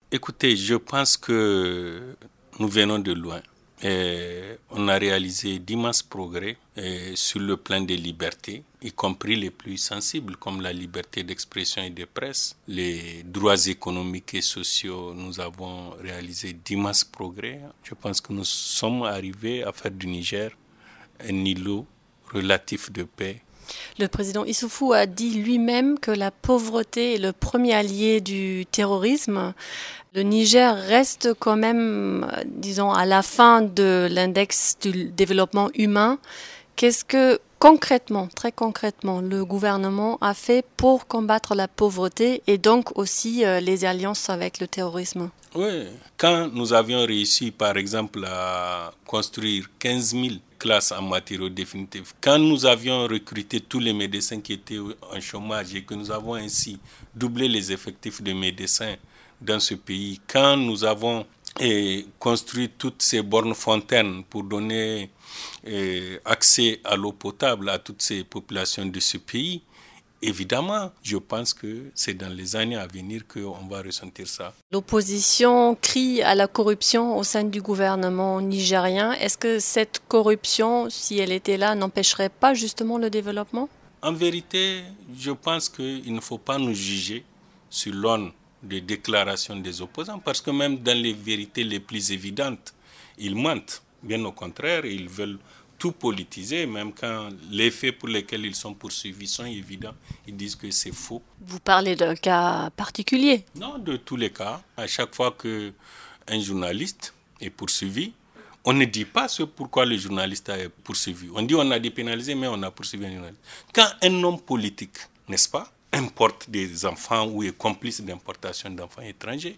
Écoutez, je pense que nous venons de loin. Et on a réalisé d'immenses progrès sur le plan des libertés, y compris les plus sensibles comme la liberté d'expression et de presse, les droits économiques et sociaux. Nous avons réalisé d'immenses progrès. Je pense que nous sommes arrivés à faire du Niger un îlot relatif de paix. Le président Issoufou a dit lui-même que la pauvreté est le premier allié du terrorisme. Le Niger reste quand même, disons, à la fin de l'index du développement humain. Qu'est-ce que concrètement, très concrètement, le gouvernement a fait pour combattre la pauvreté et donc aussi les alliances avec le terrorisme? Oui, quand nous avions réussi, par exemple, à construire 15 000 classes en matériaux définitifs, quand nous avions recruté tous les médecins qui étaient en chômage et que nous avons ainsi doublé les effectifs de médecins dans ce pays, quand nous avons construit toutes ces bornes fontaines pour donner accès à l'eau potable à toutes ces populations de ce pays, évidemment, je pense que c'est dans les années à venir qu'on va ressentir ça. L'opposition crie à la corruption au sein du gouvernement nigérien. Est-ce que cette corruption, si elle était là, n'empêcherait pas justement le développement? En vérité, je pense qu'il ne faut pas nous juger sur l'aune des déclarations des opposants parce que même dans les vérités les plus évidentes, ils mentent. Bien au contraire, ils veulent tout politiser, même quand les faits pour lesquels ils sont poursuivis sont évidents, ils disent que c'est faux. Vous parlez d'un cas particulier. Non, de tous les cas, à chaque fois qu'un journaliste est poursuivi, on ne dit pas ce pourquoi le journaliste est poursuivi. On dit on a dépénalisé, mais on a poursuivi un journaliste. Quand un homme politique, n'est-ce pas, importe des enfants ou est complice d'importation d'enfants étrangers,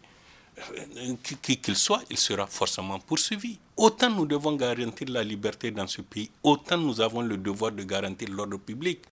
qu'il soit, il sera forcément poursuivi. Autant nous devons garantir la liberté dans ce pays, autant nous avons le devoir de garantir l'ordre public.